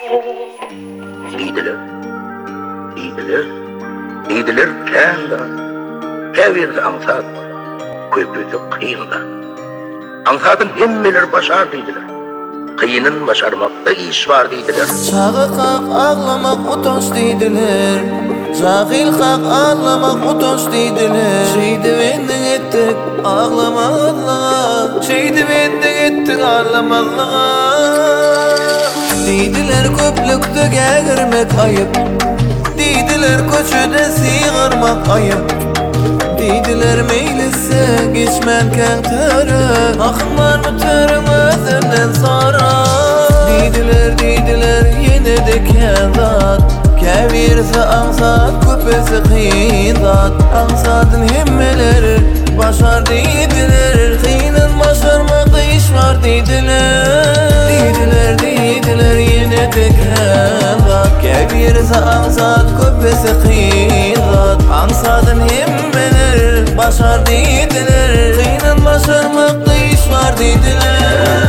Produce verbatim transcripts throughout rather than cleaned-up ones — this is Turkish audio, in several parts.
Deydiler, deydiler, deydiler kenda, kevir ansat, köpütü kıyında. Ansatın hemmeler başar deydiler, kıyının başarmakta iş var deydiler. Çağı kalk ağlamak utanç deydiler, cahil kalk ağlamak utanç deydiler. Şeydi benden ettik ağlamakla, şeydi benden ettik ağlamakla. Deydiler köplükte gelirmek ayıp, deydiler köçüde sığırmak ayıp. Deydiler meylise geçmerken törü, akın var mı törün özünden sonra. Deydiler deydiler yine de kezat, kevirse ansat köpesi kıydat. Ansatın himmeleri başar deydiler, kıyının başarmakta iş var deydiler. Deydiler deydiler yine de kezat, kevirse ansat köpesi kıydat. Ansatın himmeleri başar deydiler, kıyının başarmakta iş var deydiler.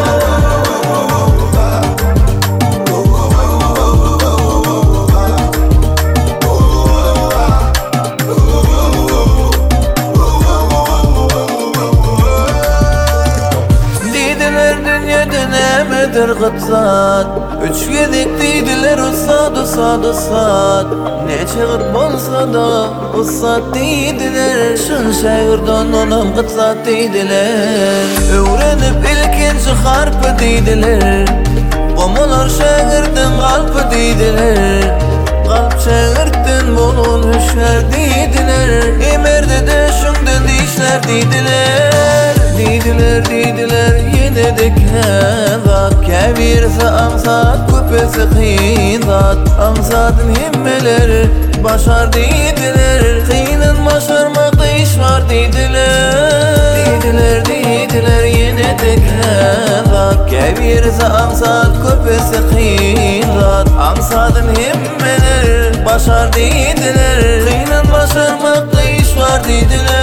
Nedir gıtsat, üç gedik deydiler usat usat usat. Ne çığır bolsa da usat deydiler, şun şehirden onum gıtsat deydiler. Öğrenip ilkinci harpı deydiler, gomular şehirden kalpı deydiler. Kalp şehirden bolun hüşer deydiler, emerde de şundan dişler deydiler. Deydiler deydiler yine de kezat, kevirse ansat köpesi kıydat. Ansatın himmeleri başar deydiler, kıyının başarmakta iş var deydiler. Deydiler deydiler yine de kezat, kevirse ansat köpesi kıydat. Ansatın himmeleri başar deydiler, kıyının başarmakta iş var deydiler.